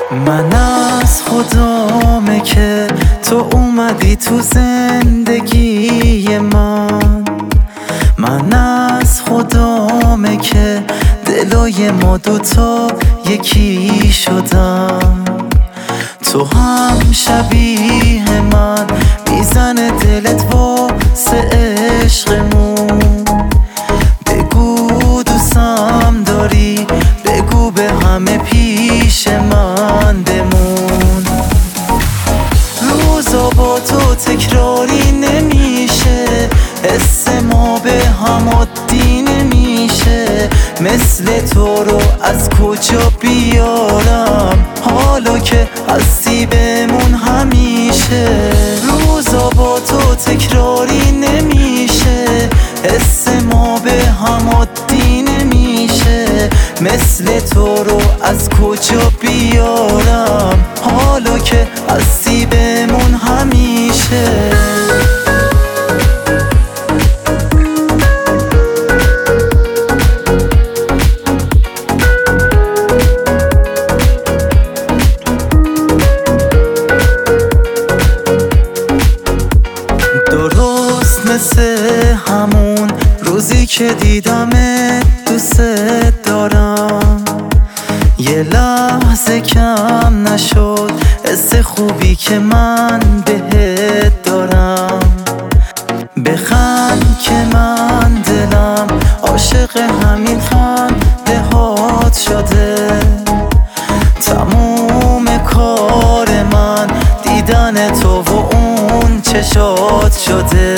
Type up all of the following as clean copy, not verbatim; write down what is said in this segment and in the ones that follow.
من از خدامه که تو اومدی تو زندگی من از خدامه که دلای ما دوتا یکی شدن. تو هم شبیه من میزنه دلت واسه عشقمون. بگو دوستم داری، بگو به همه پیش من بمون. روزا با تو تکراری نمیشه، حس ما به هم عادی نمیشه. مثل تو رو از کجا بیارم، حالا که هستی بمون همیشه. روزا با تو تکراری نمیشه، حس ما به هم عادی نمیشه. مثل تو رو از کجا بیارم، حالا که هستی بمون همیشه. درست مثل همون روزی که دیدمت دوست دارم. یه لحظه کم نشد حس خوبی که من بهت دارم. بخند که من دلم عاشق همین خنده هات شده. تموم کار من دیدن تو و اون چشات شده.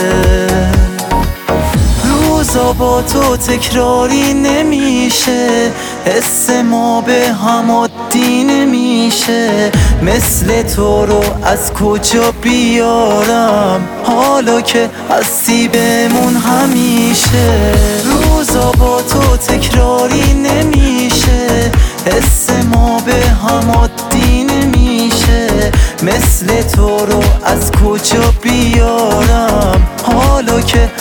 روزا با تو تکراری نمیشه، حس ما به هم عادی نمیشه. مثل تو رو از کجا بیارم، حالا که هستی بمون همیشه. روزا با تو تکراری نمیشه، حس ما به هم عادی نمیشه. مثل تو رو از کجا بیارم، حالا که